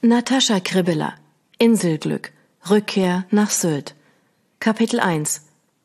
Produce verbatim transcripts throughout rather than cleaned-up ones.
Natascha Kribbeler, Inselglück, Rückkehr nach Sylt. Kapitel eins.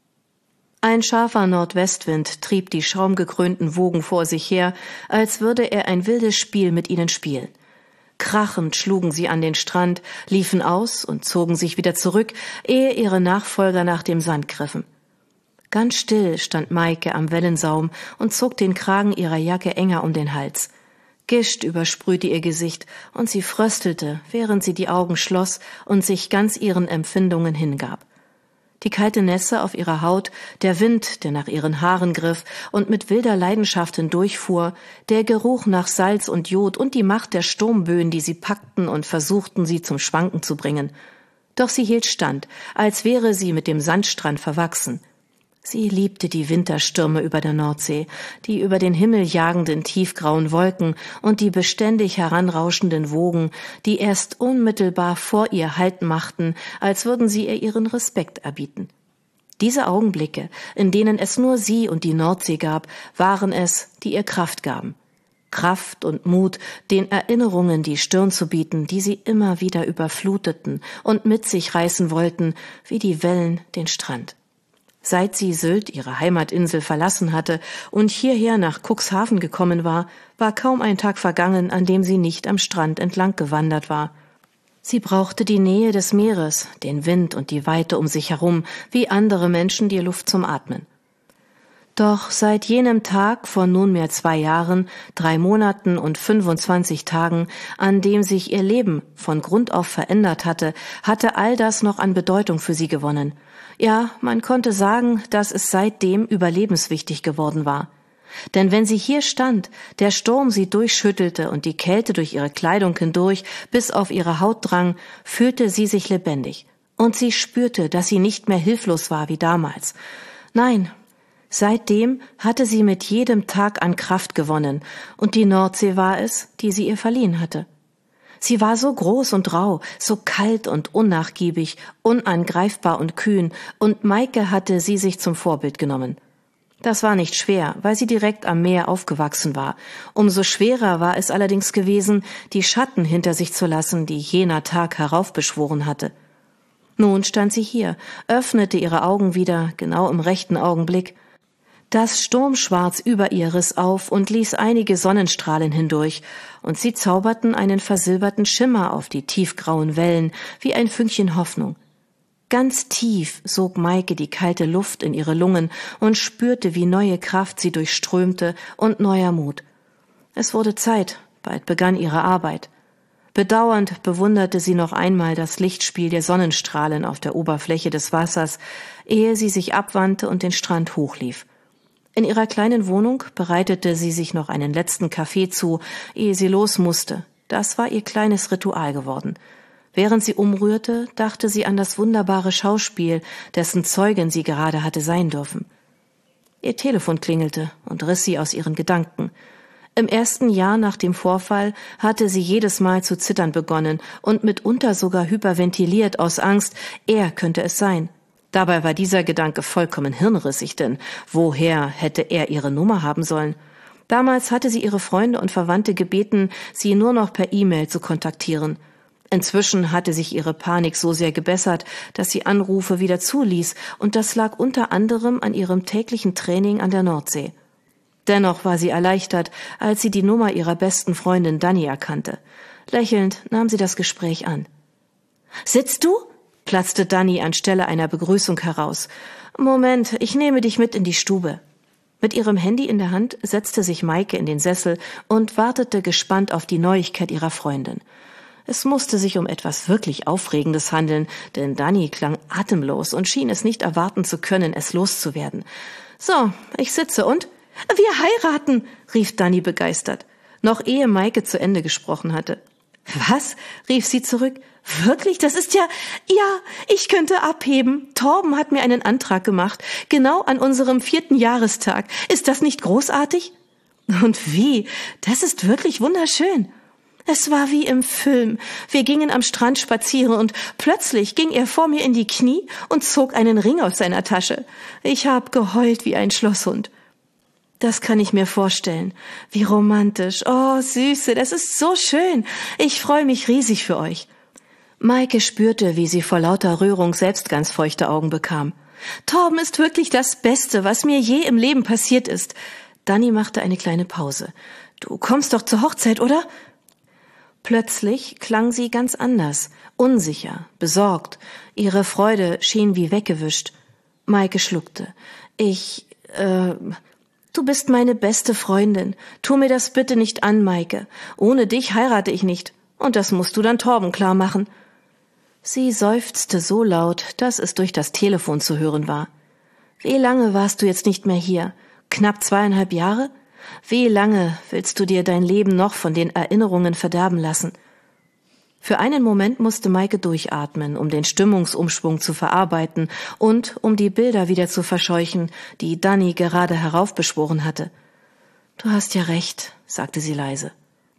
Ein scharfer Nordwestwind trieb die schaumgekrönten Wogen vor sich her, als würde er ein wildes Spiel mit ihnen spielen. Krachend schlugen sie an den Strand, liefen aus und zogen sich wieder zurück, ehe ihre Nachfolger nach dem Sand griffen. Ganz still stand Maike am Wellensaum und zog den Kragen ihrer Jacke enger um den Hals. Gischt übersprühte ihr Gesicht und sie fröstelte, während sie die Augen schloss und sich ganz ihren Empfindungen hingab. Die kalte Nässe auf ihrer Haut, der Wind, der nach ihren Haaren griff und mit wilder Leidenschaft hindurchfuhr, der Geruch nach Salz und Jod und die Macht der Sturmböen, die sie packten und versuchten, sie zum Schwanken zu bringen. Doch sie hielt stand, als wäre sie mit dem Sandstrand verwachsen. Sie liebte die Winterstürme über der Nordsee, die über den Himmel jagenden tiefgrauen Wolken und die beständig heranrauschenden Wogen, die erst unmittelbar vor ihr Halt machten, als würden sie ihr ihren Respekt erbieten. Diese Augenblicke, in denen es nur sie und die Nordsee gab, waren es, die ihr Kraft gaben. Kraft und Mut, den Erinnerungen die Stirn zu bieten, die sie immer wieder überfluteten und mit sich reißen wollten, wie die Wellen den Strand. Seit sie Sylt, ihre Heimatinsel, verlassen hatte und hierher nach Cuxhaven gekommen war, war kaum ein Tag vergangen, an dem sie nicht am Strand entlang gewandert war. Sie brauchte die Nähe des Meeres, den Wind und die Weite um sich herum, wie andere Menschen die Luft zum Atmen. Doch seit jenem Tag vor nunmehr zwei Jahren, drei Monaten und fünfundzwanzig Tagen, an dem sich ihr Leben von Grund auf verändert hatte, hatte all das noch an Bedeutung für sie gewonnen. Ja, man konnte sagen, dass es seitdem überlebenswichtig geworden war. Denn wenn sie hier stand, der Sturm sie durchschüttelte und die Kälte durch ihre Kleidung hindurch bis auf ihre Haut drang, fühlte sie sich lebendig. Und sie spürte, dass sie nicht mehr hilflos war wie damals. Nein, seitdem hatte sie mit jedem Tag an Kraft gewonnen, und die Nordsee war es, die sie ihr verliehen hatte. Sie war so groß und rau, so kalt und unnachgiebig, unangreifbar und kühn, und Maike hatte sie sich zum Vorbild genommen. Das war nicht schwer, weil sie direkt am Meer aufgewachsen war. Umso schwerer war es allerdings gewesen, die Schatten hinter sich zu lassen, die jener Tag heraufbeschworen hatte. Nun stand sie hier, öffnete ihre Augen wieder, genau im rechten Augenblick. Das Sturmschwarz über ihr riss auf und ließ einige Sonnenstrahlen hindurch, und sie zauberten einen versilberten Schimmer auf die tiefgrauen Wellen, wie ein Fünkchen Hoffnung. Ganz tief sog Maike die kalte Luft in ihre Lungen und spürte, wie neue Kraft sie durchströmte und neuer Mut. Es wurde Zeit, bald begann ihre Arbeit. Bedauernd bewunderte sie noch einmal das Lichtspiel der Sonnenstrahlen auf der Oberfläche des Wassers, ehe sie sich abwandte und den Strand hochlief. In ihrer kleinen Wohnung bereitete sie sich noch einen letzten Kaffee zu, ehe sie los musste. Das war ihr kleines Ritual geworden. Während sie umrührte, dachte sie an das wunderbare Schauspiel, dessen Zeugin sie gerade hatte sein dürfen. Ihr Telefon klingelte und riss sie aus ihren Gedanken. Im ersten Jahr nach dem Vorfall hatte sie jedes Mal zu zittern begonnen und mitunter sogar hyperventiliert aus Angst, er könnte es sein. Dabei war dieser Gedanke vollkommen hirnrissig, denn woher hätte er ihre Nummer haben sollen? Damals hatte sie ihre Freunde und Verwandte gebeten, sie nur noch per E-Mail zu kontaktieren. Inzwischen hatte sich ihre Panik so sehr gebessert, dass sie Anrufe wieder zuließ, und das lag unter anderem an ihrem täglichen Training an der Nordsee. Dennoch war sie erleichtert, als sie die Nummer ihrer besten Freundin Dani erkannte. Lächelnd nahm sie das Gespräch an. »Sitzt du?« platzte Dani anstelle einer Begrüßung heraus. »Moment, ich nehme dich mit in die Stube.« Mit ihrem Handy in der Hand setzte sich Maike in den Sessel und wartete gespannt auf die Neuigkeit ihrer Freundin. Es musste sich um etwas wirklich Aufregendes handeln, denn Dani klang atemlos und schien es nicht erwarten zu können, es loszuwerden. »So, ich sitze und?« »Wir heiraten«, rief Dani begeistert, noch ehe Maike zu Ende gesprochen hatte. »Was?« rief sie zurück. »Wirklich? Das ist ja... Ja, ich könnte abheben. Torben hat mir einen Antrag gemacht, genau an unserem vierten Jahrestag. Ist das nicht großartig?« »Und wie? Das ist wirklich wunderschön.« Es war wie im Film. Wir gingen am Strand spazieren und plötzlich ging er vor mir in die Knie und zog einen Ring aus seiner Tasche. Ich habe geheult wie ein Schlosshund. Das kann ich mir vorstellen. Wie romantisch. Oh, Süße, das ist so schön. Ich freue mich riesig für euch. Maike spürte, wie sie vor lauter Rührung selbst ganz feuchte Augen bekam. Torben ist wirklich das Beste, was mir je im Leben passiert ist. Dani machte eine kleine Pause. Du kommst doch zur Hochzeit, oder? Plötzlich klang sie ganz anders, unsicher, besorgt. Ihre Freude schien wie weggewischt. Maike schluckte. Ich, äh... Du bist meine beste Freundin. Tu mir das bitte nicht an, Maike. Ohne dich heirate ich nicht. Und das musst du dann Torben klar machen. Sie seufzte so laut, dass es durch das Telefon zu hören war. Wie lange warst du jetzt nicht mehr hier? Knapp zweieinhalb Jahre? Wie lange willst du dir dein Leben noch von den Erinnerungen verderben lassen? Für einen Moment musste Maike durchatmen, um den Stimmungsumschwung zu verarbeiten und um die Bilder wieder zu verscheuchen, die Dani gerade heraufbeschworen hatte. Du hast ja recht, sagte sie leise.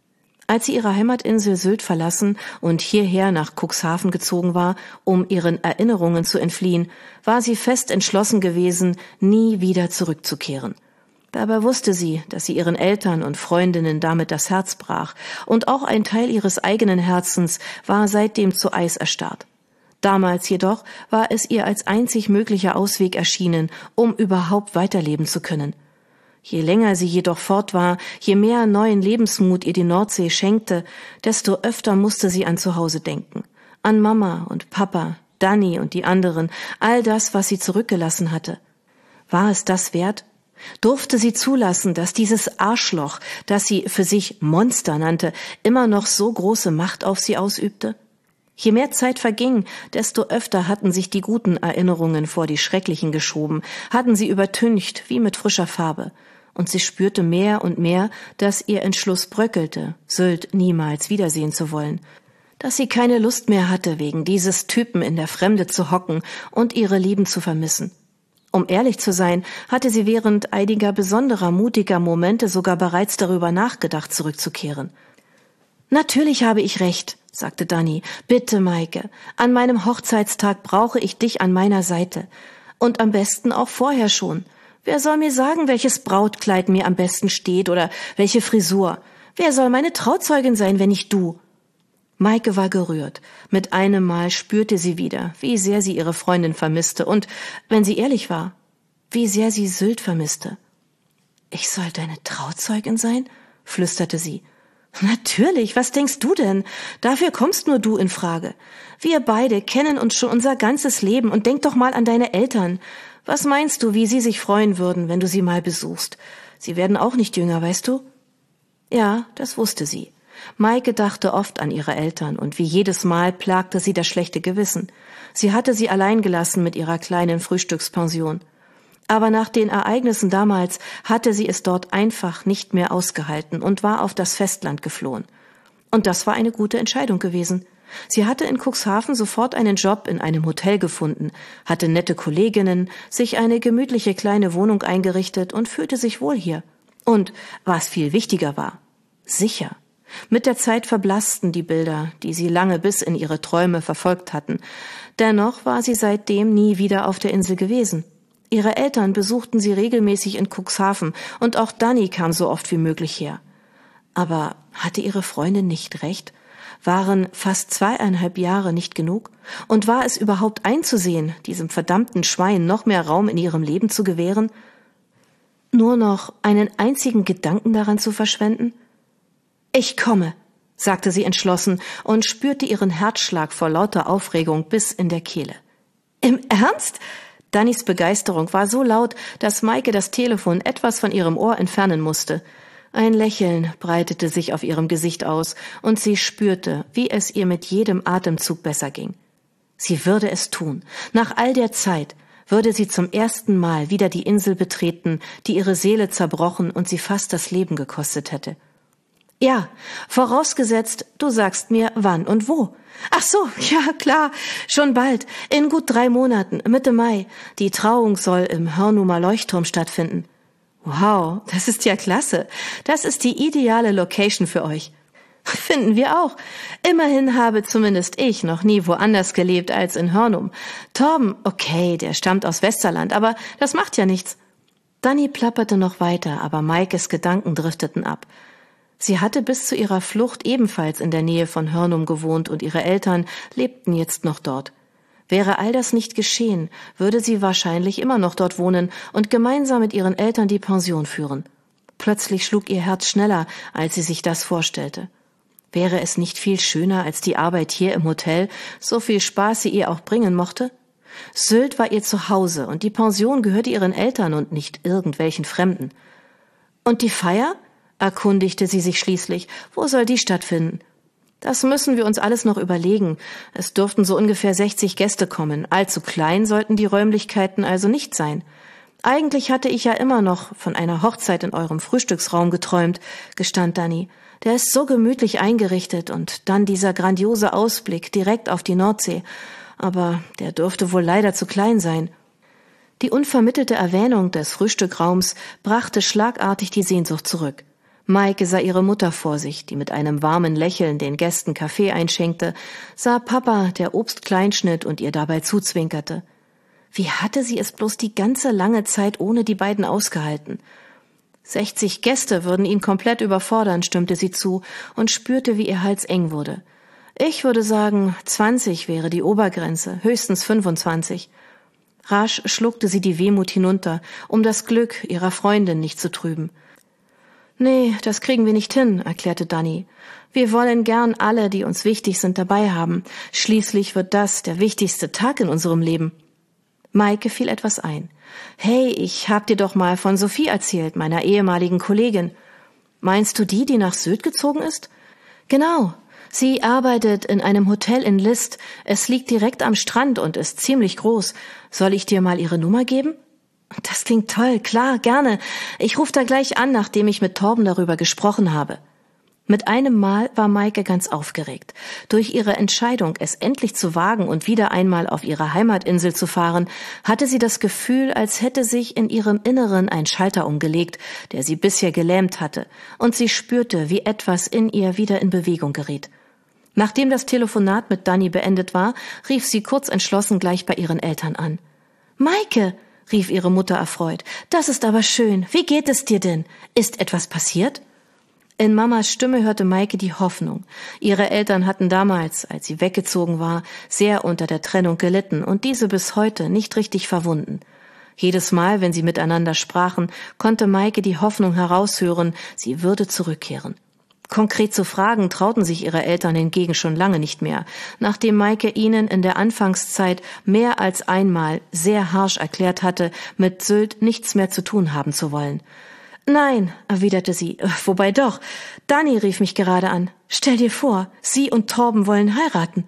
Als sie ihre Heimatinsel Sylt verlassen und hierher nach Cuxhaven gezogen war, um ihren Erinnerungen zu entfliehen, war sie fest entschlossen gewesen, nie wieder zurückzukehren. Dabei wusste sie, dass sie ihren Eltern und Freundinnen damit das Herz brach, und auch ein Teil ihres eigenen Herzens war seitdem zu Eis erstarrt. Damals jedoch war es ihr als einzig möglicher Ausweg erschienen, um überhaupt weiterleben zu können. Je länger sie jedoch fort war, je mehr neuen Lebensmut ihr die Nordsee schenkte, desto öfter musste sie an Zuhause denken. An Mama und Papa, Dani und die anderen, all das, was sie zurückgelassen hatte. War es das wert? Durfte sie zulassen, dass dieses Arschloch, das sie für sich Monster nannte, immer noch so große Macht auf sie ausübte? Je mehr Zeit verging, desto öfter hatten sich die guten Erinnerungen vor die schrecklichen geschoben, hatten sie übertüncht wie mit frischer Farbe. Und sie spürte mehr und mehr, dass ihr Entschluss bröckelte, Sylt niemals wiedersehen zu wollen, dass sie keine Lust mehr hatte, wegen dieses Typen in der Fremde zu hocken und ihre Lieben zu vermissen. Um ehrlich zu sein, hatte sie während einiger besonderer, mutiger Momente sogar bereits darüber nachgedacht, zurückzukehren. Natürlich habe ich recht, sagte Dani. Bitte, Maike, an meinem Hochzeitstag brauche ich dich an meiner Seite. Und am besten auch vorher schon. Wer soll mir sagen, welches Brautkleid mir am besten steht oder welche Frisur? Wer soll meine Trauzeugin sein, wenn nicht du? Maike war gerührt. Mit einem Mal spürte sie wieder, wie sehr sie ihre Freundin vermisste und, wenn sie ehrlich war, wie sehr sie Sylt vermisste. »Ich soll deine Trauzeugin sein?« flüsterte sie. »Natürlich, was denkst du denn? Dafür kommst nur du in Frage. Wir beide kennen uns schon unser ganzes Leben und denk doch mal an deine Eltern. Was meinst du, wie sie sich freuen würden, wenn du sie mal besuchst? Sie werden auch nicht jünger, weißt du?« Ja, das wusste sie. Maike dachte oft an ihre Eltern und wie jedes Mal plagte sie das schlechte Gewissen. Sie hatte sie allein gelassen mit ihrer kleinen Frühstückspension. Aber nach den Ereignissen damals hatte sie es dort einfach nicht mehr ausgehalten und war auf das Festland geflohen. Und das war eine gute Entscheidung gewesen. Sie hatte in Cuxhaven sofort einen Job in einem Hotel gefunden, hatte nette Kolleginnen, sich eine gemütliche kleine Wohnung eingerichtet und fühlte sich wohl hier. Und, was viel wichtiger war, sicher. Mit der Zeit verblassten die Bilder, die sie lange bis in ihre Träume verfolgt hatten. Dennoch war sie seitdem nie wieder auf der Insel gewesen. Ihre Eltern besuchten sie regelmäßig in Cuxhaven und auch Dani kam so oft wie möglich her. Aber hatte ihre Freundin nicht recht? Waren fast zweieinhalb Jahre nicht genug? Und war es überhaupt einzusehen, diesem verdammten Schwein noch mehr Raum in ihrem Leben zu gewähren? Nur noch einen einzigen Gedanken daran zu verschwenden? »Ich komme«, sagte sie entschlossen und spürte ihren Herzschlag vor lauter Aufregung bis in der Kehle. »Im Ernst?« Dannys Begeisterung war so laut, dass Maike das Telefon etwas von ihrem Ohr entfernen musste. Ein Lächeln breitete sich auf ihrem Gesicht aus, und sie spürte, wie es ihr mit jedem Atemzug besser ging. Sie würde es tun. Nach all der Zeit würde sie zum ersten Mal wieder die Insel betreten, die ihre Seele zerbrochen und sie fast das Leben gekostet hätte. »Ja, vorausgesetzt, du sagst mir, wann und wo.« »Ach so, ja, klar, schon bald, in gut drei Monaten, Mitte Mai. Die Trauung soll im Hörnumer Leuchtturm stattfinden.« »Wow, das ist ja klasse. Das ist die ideale Location für euch.« »Finden wir auch. Immerhin habe zumindest ich noch nie woanders gelebt als in Hörnum. Torben, okay, der stammt aus Westerland, aber das macht ja nichts.« Dani plapperte noch weiter, aber Maikes Gedanken drifteten ab. Sie hatte bis zu ihrer Flucht ebenfalls in der Nähe von Hörnum gewohnt und ihre Eltern lebten jetzt noch dort. Wäre all das nicht geschehen, würde sie wahrscheinlich immer noch dort wohnen und gemeinsam mit ihren Eltern die Pension führen. Plötzlich schlug ihr Herz schneller, als sie sich das vorstellte. Wäre es nicht viel schöner als die Arbeit hier im Hotel, so viel Spaß sie ihr auch bringen mochte? Sylt war ihr Zuhause und die Pension gehörte ihren Eltern und nicht irgendwelchen Fremden. Und die Feier? Erkundigte sie sich schließlich. Wo soll die stattfinden? Das müssen wir uns alles noch überlegen. Es dürften so ungefähr sechzig Gäste kommen. Allzu klein sollten die Räumlichkeiten also nicht sein. Eigentlich hatte ich ja immer noch von einer Hochzeit in eurem Frühstücksraum geträumt, gestand Dani. Der ist so gemütlich eingerichtet und dann dieser grandiose Ausblick direkt auf die Nordsee. Aber der dürfte wohl leider zu klein sein. Die unvermittelte Erwähnung des Frühstückraums brachte schlagartig die Sehnsucht zurück. Maike sah ihre Mutter vor sich, die mit einem warmen Lächeln den Gästen Kaffee einschenkte, sah Papa, der Obst kleinschnitt und ihr dabei zuzwinkerte. Wie hatte sie es bloß die ganze lange Zeit ohne die beiden ausgehalten? Sechzig Gäste würden ihn komplett überfordern, stimmte sie zu und spürte, wie ihr Hals eng wurde. Ich würde sagen, zwanzig wäre die Obergrenze, höchstens fünfundzwanzig. Rasch schluckte sie die Wehmut hinunter, um das Glück ihrer Freundin nicht zu trüben. »Nee, das kriegen wir nicht hin«, erklärte Dani. »Wir wollen gern alle, die uns wichtig sind, dabei haben. Schließlich wird das der wichtigste Tag in unserem Leben.« Maike fiel etwas ein. »Hey, ich hab dir doch mal von Sophie erzählt, meiner ehemaligen Kollegin. Meinst du die, die nach Sylt gezogen ist?« »Genau. Sie arbeitet in einem Hotel in List. Es liegt direkt am Strand und ist ziemlich groß. Soll ich dir mal ihre Nummer geben?« »Das klingt toll, klar, gerne. Ich rufe da gleich an, nachdem ich mit Torben darüber gesprochen habe.« Mit einem Mal war Maike ganz aufgeregt. Durch ihre Entscheidung, es endlich zu wagen und wieder einmal auf ihre Heimatinsel zu fahren, hatte sie das Gefühl, als hätte sich in ihrem Inneren ein Schalter umgelegt, der sie bisher gelähmt hatte, und sie spürte, wie etwas in ihr wieder in Bewegung geriet. Nachdem das Telefonat mit Dani beendet war, rief sie kurz entschlossen gleich bei ihren Eltern an. »Maike«, rief ihre Mutter erfreut, »das ist aber schön. Wie geht es dir denn? Ist etwas passiert?« In Mamas Stimme hörte Maike die Hoffnung. Ihre Eltern hatten damals, als sie weggezogen war, sehr unter der Trennung gelitten und diese bis heute nicht richtig verwunden. Jedes Mal, wenn sie miteinander sprachen, konnte Maike die Hoffnung heraushören, sie würde zurückkehren. Konkret zu fragen trauten sich ihre Eltern hingegen schon lange nicht mehr, nachdem Maike ihnen in der Anfangszeit mehr als einmal sehr harsch erklärt hatte, mit Sylt nichts mehr zu tun haben zu wollen. »Nein«, erwiderte sie, »wobei doch. Dani rief mich gerade an. Stell dir vor, sie und Torben wollen heiraten.«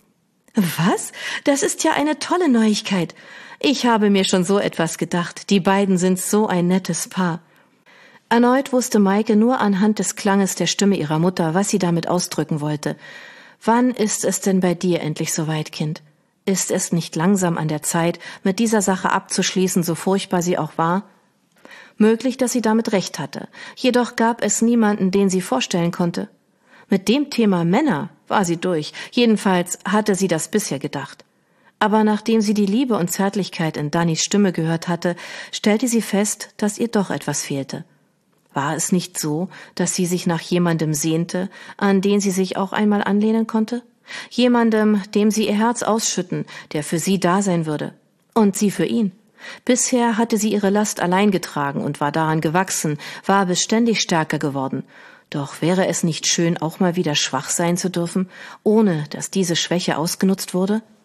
»Was? Das ist ja eine tolle Neuigkeit. Ich habe mir schon so etwas gedacht. Die beiden sind so ein nettes Paar.« Erneut wusste Maike nur anhand des Klanges der Stimme ihrer Mutter, was sie damit ausdrücken wollte. »Wann ist es denn bei dir endlich soweit, Kind? Ist es nicht langsam an der Zeit, mit dieser Sache abzuschließen, so furchtbar sie auch war?« Möglich, dass sie damit recht hatte. Jedoch gab es niemanden, den sie vorstellen konnte. Mit dem Thema Männer war sie durch. Jedenfalls hatte sie das bisher gedacht. Aber nachdem sie die Liebe und Zärtlichkeit in Danis Stimme gehört hatte, stellte sie fest, dass ihr doch etwas fehlte. War es nicht so, dass sie sich nach jemandem sehnte, an den sie sich auch einmal anlehnen konnte? Jemandem, dem sie ihr Herz ausschütten, der für sie da sein würde. Und sie für ihn. Bisher hatte sie ihre Last allein getragen und war daran gewachsen, war beständig stärker geworden. Doch wäre es nicht schön, auch mal wieder schwach sein zu dürfen, ohne dass diese Schwäche ausgenutzt wurde?